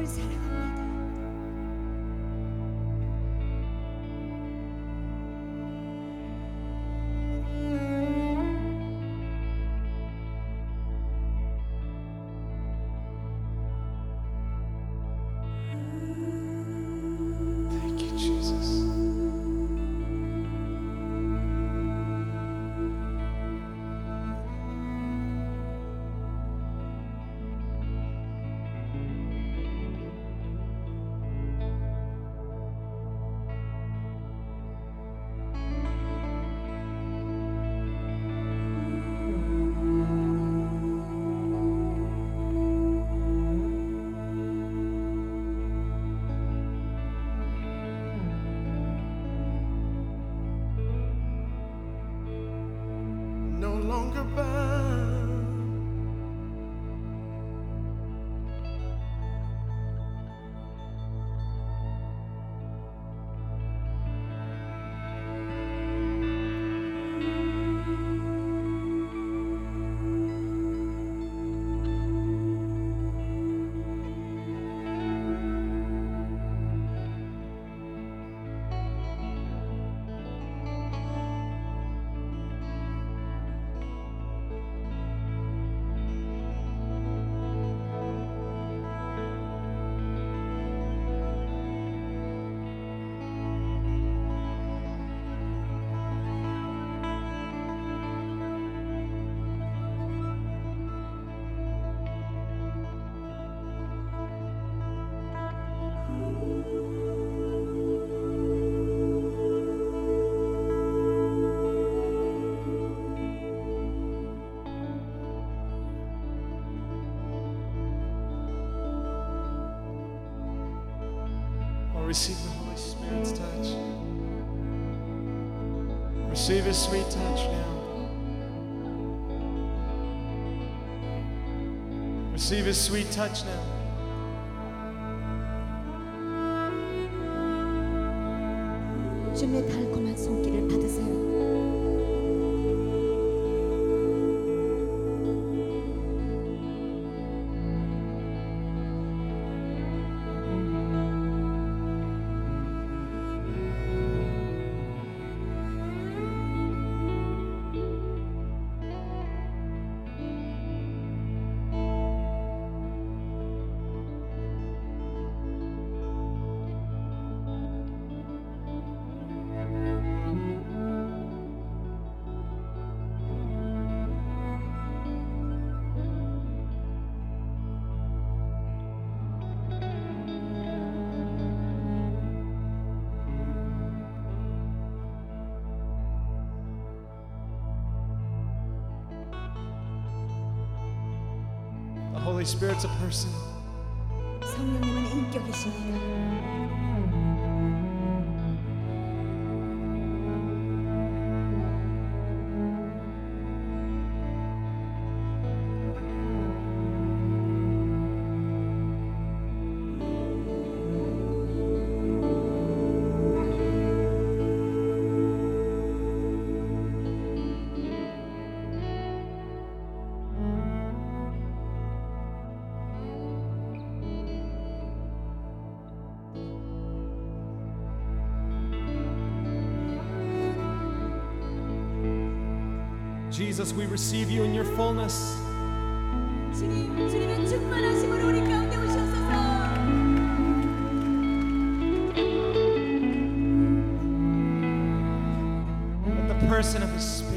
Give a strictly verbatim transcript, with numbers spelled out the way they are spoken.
사랑합니다. Thank you, Jesus. No longer bound. Oh, receive the Holy Spirit's touch. Receive His sweet touch now. Receive His sweet touch now. 주님의 달콤한 손길을 받으세요. The Holy Spirit's a person. 성령님은 인격이십니다. Jesus, we receive you in your fullness. 주님, 주님의 충만하심으로 우리 가운데 오시옵소서. Let the person of His Spirit